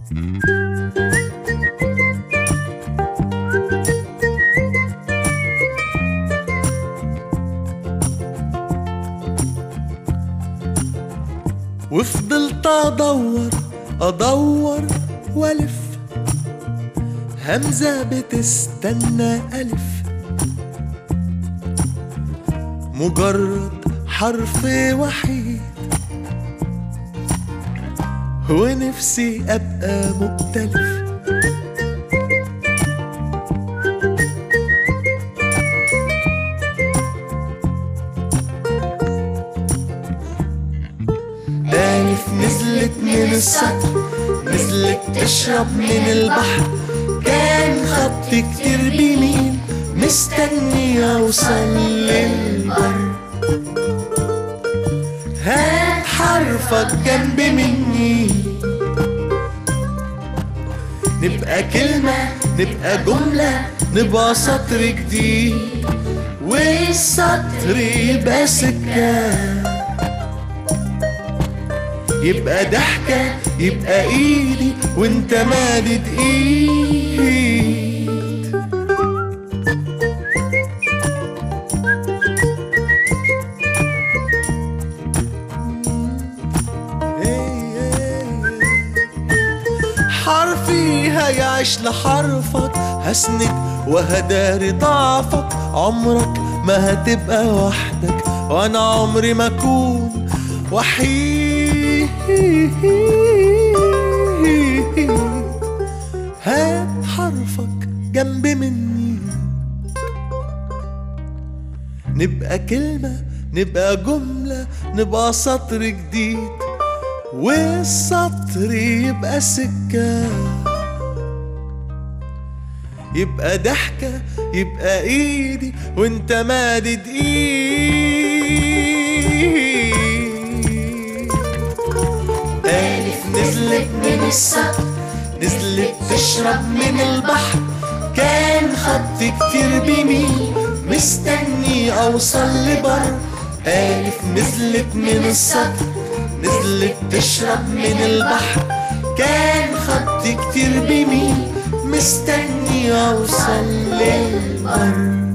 وفضلت ادور والف، همزة بتستنى الف، مجرد حرف وحيد، ونفسي ابقى مختلف. ألف نزلت من السطر، نزلت تشرب من البحر، كان خط كتير بيمين مستني أوصل للبر. هات حرفك جنب مني، نبقى كلمة، نبقى جملة، نبقى سطر جديد، والسطر يبقى سكة، يبقى ضحكة، يبقى ايدي وانت مادد ايد. حرفي هيعيش لحرفك، هسند وهداري ضعفك، عمرك ما هتبقى وحدك، وانا عمري ما اكون وحيد. هات حرفك جنب مني، نبقى كلمة، نبقى جملة، نبقى سطر جديد، والسطر يبقى سكة، يبقى ضحكة، يبقى ايدي وانت مادد ايد. ألف نزلت من السطر، نزلت تشرب من البحر، كان خط كتير بيمين مستني أوصل لبر. ألف نزلت من السطر، نزلت تشرب من البحر، كان خط كتير بيمين مستني أوصل للبر.